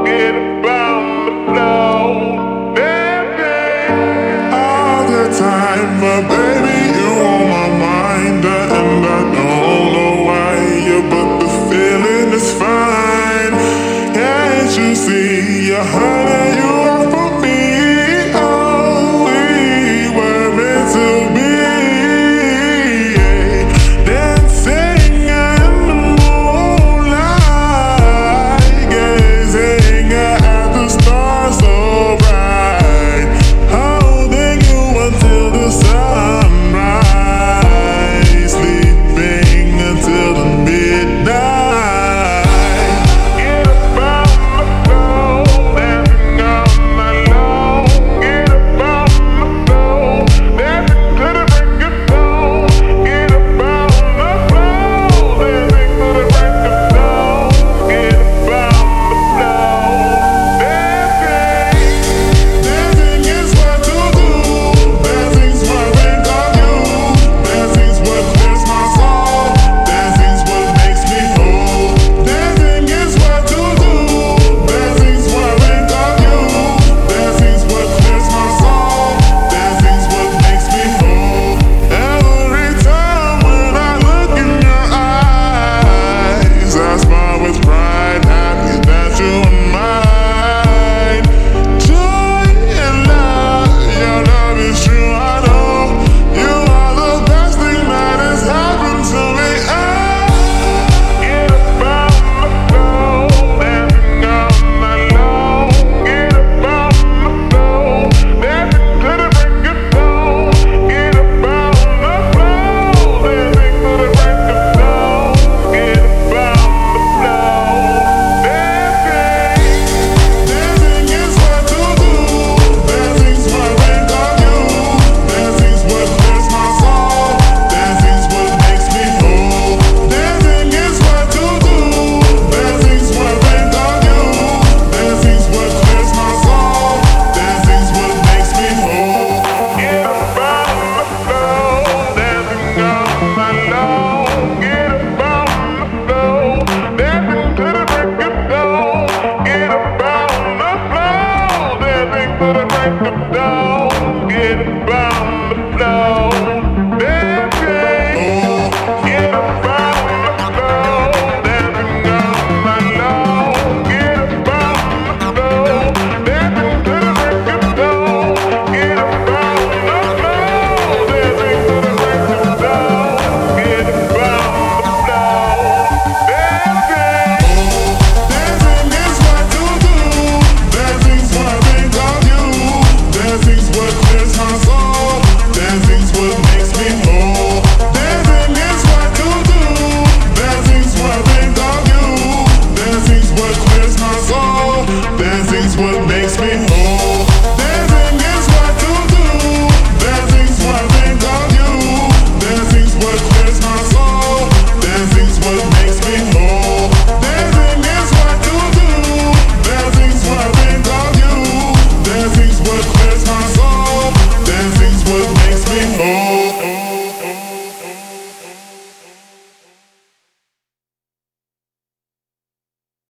get about the flow, baby. All the time, but baby, you on my mind, and I don't know why, yeah, but the feeling is fine. Can't you see, yeah, honey, you are for me. Oh, we were meant to be, yeah. Dancing in the moonlight, gazing at the stars so bright, holding you until the sunrise, sleeping until the midnight. Get about the flow, dancing all night long. Get about the flow, dancing to the break of dawn. Get about the flow, dancing to the break of dawn. Get about the flow, dancing. Dancing is what to do. Dancing's what think of you. Dancing's what clears my soul. Dancing's what makes me whole. Dancing is what to do. Dancing's what think of you. Dancing's what clears my soul. Dancing's what makes me whole. Every time when I look in your eyes, I smile with pride, happy that you're mine. Joy and love, your love is true, I know. You are the best thing that has happened to me. Get about the flow, dancing all night long. Get about the flow, dancing to the break of dawn. Get about the flow, dancing to the break of dawn. Get about the flow, dancing. Dancing is what to do. Dancing's what think of you. Dancing's what clears my soul. Dancing's what makes me whole. Dancing is what to do. Dancing's what think of you. Dancing's what clears my soul. Dancing's what makes me whole. Get about the flow, dancing all night long. Get about the flow, dancing to the break of dawn. Get about the flow, dancing to the break of dawn.